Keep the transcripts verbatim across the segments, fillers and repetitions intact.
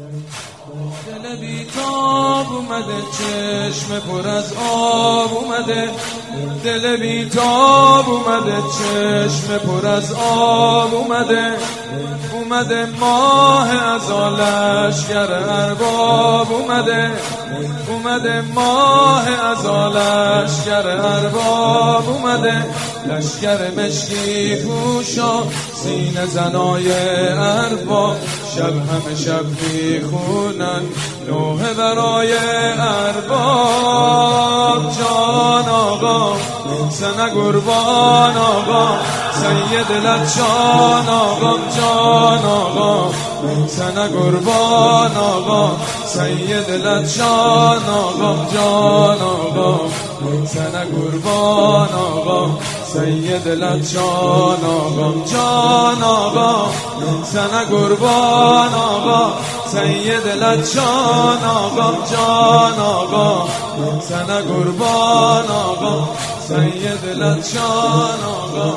دل بیتاب اومده، چشم پر از آب اومده. دل بیتاب اومده، چشم پر از آب اومده. اومده ماه از لشکر ارباب اومده. اومده ماه از لشکر ارباب اومده. لشکر مشکی پوشا، سینه زنای ارباب. شب همه شب میخونن نوحه برای ارباب. جان آقا سنه قربان آقا، سید لچان آقا. جان آقا سنه قربان آقا، سید لچان آقا. جان آقا سنه قربان آقا، سید لچان آقا. جان آقا سنه قربان آقا، سید لچان آقا. جان آقا سنه قربان آقا، سید لچان آقا.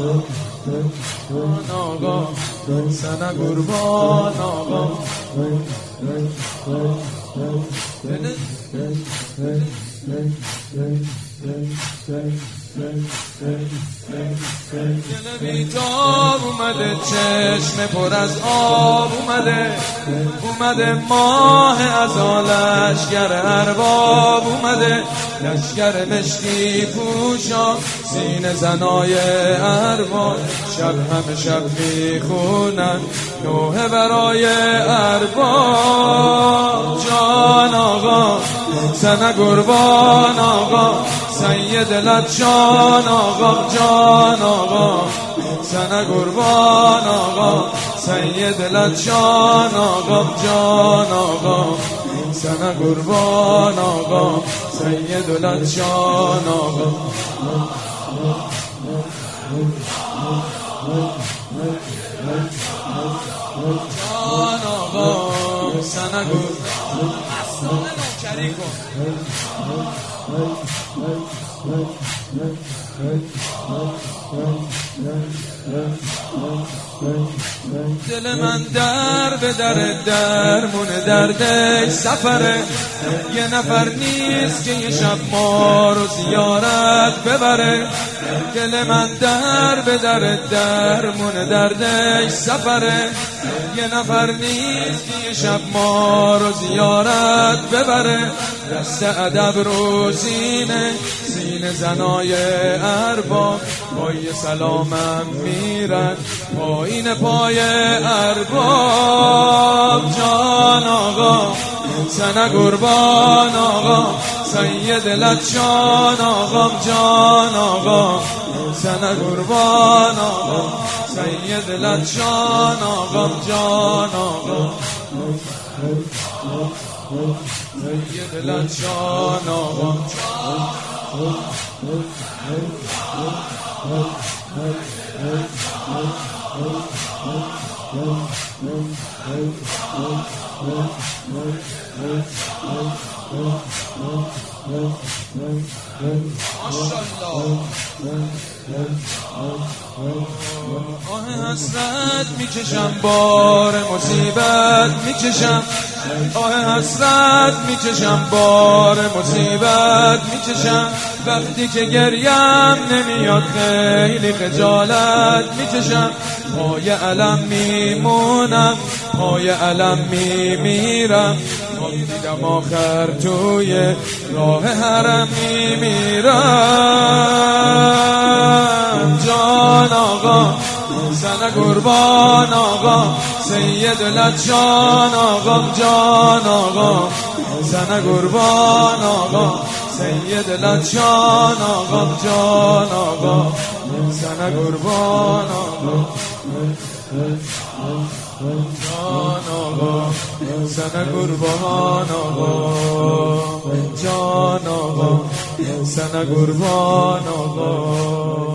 جان آقا سنه قربان آقا. دل بیتاب اومده، چشم پر از آب اومده. اومده ماه از لشکر ارباب اومده. لشکر مشکی پوشا، سینه زنای ارباب. شب همه شب میخونن نوحه برای ارباب. جان آقا سنه قربان آقا، سید لچان آقا. جان آقا سنه قربان آقا، سید لچان آقا. جان آقا سنه قربان آقا، سید لچان آقا. جان آقا سنه قربان نوکری کن. دل من در به در درمون دردش سفره. یه نفر نیست که یه شب ما رو زیارت ببره. دل من در به در درمون دردش سفره. یه نفر نیست که یه شب ما رو زیارت ببره. دست ادب رو سینه، سینه زنای ارباب. پای سلامم میرن پایین پای ارباب. جان آقا سنه قربان آقا، سید لچان آقا. جان آقا سنه قربان آقا، سید لچان آقا. جان آقا سید لچان آقا. آه حسرت میکشم، بار مصیبت میکشم. آه حسرت میکشم، بار مصیبت میکشم. وقتی که گریم نمیاد خیلی خجالت میکشم. پای علم میمونم، پای علم میمیرم. دیدم آخر توی راه حرم میمیرم. جان آقا سنه قربان آقا، سید لچان آقا. جان آقا سنه قربان آقا، سید لچان آقا. جان آقا سنه قربان آقا. جان آقا سنه قربان آقا. جان آقا سنه قربان آقا.